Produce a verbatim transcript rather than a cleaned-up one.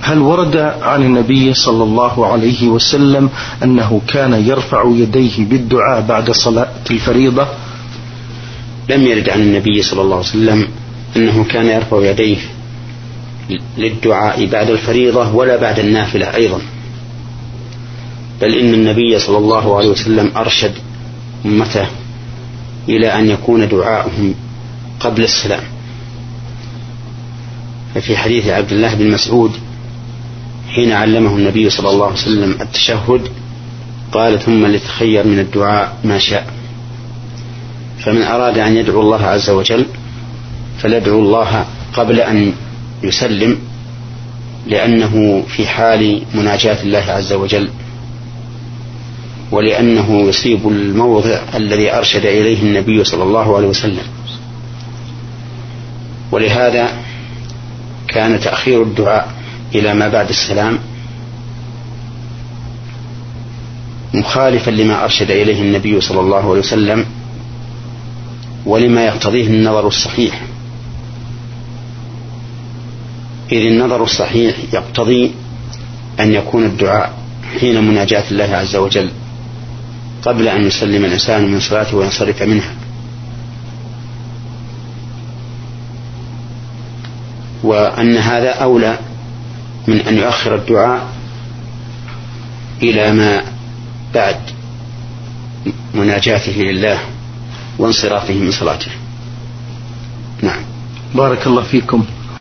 هل ورد عن النبي صلى الله عليه وسلم أنه كان يرفع يديه بالدعاء بعد صلاة الفريضة؟ لم يرد عن النبي صلى الله عليه وسلم أنه كان يرفع يديه للدعاء بعد الفريضة ولا بعد النافلة أيضا، بل إن النبي صلى الله عليه وسلم أرشد أمته إلى أن يكون دعاؤهم قبل السلام. ففي حديث عبد الله بن مسعود حين علمه النبي صلى الله عليه وسلم التشهد قال: ثم لتخير من الدعاء ما شاء. فمن أراد أن يدعو الله عز وجل فليدعو الله قبل أن يسلم، لأنه في حال مناجاة الله عز وجل، ولأنه يصيب الموضع الذي أرشد إليه النبي صلى الله عليه وسلم. ولهذا كان تأخير الدعاء إلى ما بعد السلام مخالفا لما أرشد إليه النبي صلى الله عليه وسلم ولما يقتضيه النظر الصحيح، إذ النظر الصحيح يقتضي أن يكون الدعاء حين مناجاة الله عز وجل قبل أن يسلم الإنسان من صلاته وينصرف منها، وأن هذا أولى من أن يؤخر الدعاء إلى ما بعد مناجاته لله وانصرافه من صلاته. نعم. بارك الله فيكم.